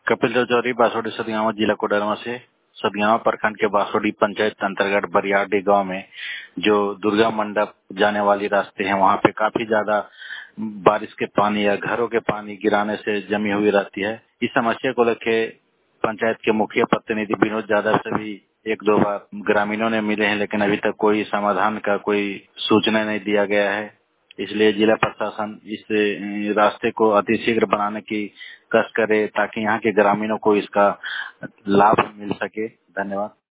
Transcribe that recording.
कपिल चौधरी, बासोडी सदगांव जिला कोडरमा से। सदगांव प्रखंड के बासोडी पंचायत अंतर्गत बरियाडी गांव में जो दुर्गा मंडप जाने वाली रास्ते हैं, वहां पे काफी ज्यादा बारिश के पानी या घरों के पानी गिराने से जमी हुई रहती है। इस समस्या को लेकर पंचायत के मुखिया प्रतिनिधि विनोद यादव से भी एक दो बार ग्रामीणों ने मिले हैं, लेकिन अभी तक कोई समाधान का कोई सूचना नहीं दिया गया है। इसलिए जिला प्रशासन इस रास्ते को अतिशीघ्र बनाने की कस करे ताकि यहाँ के ग्रामीणों को इसका लाभ मिल सके। धन्यवाद।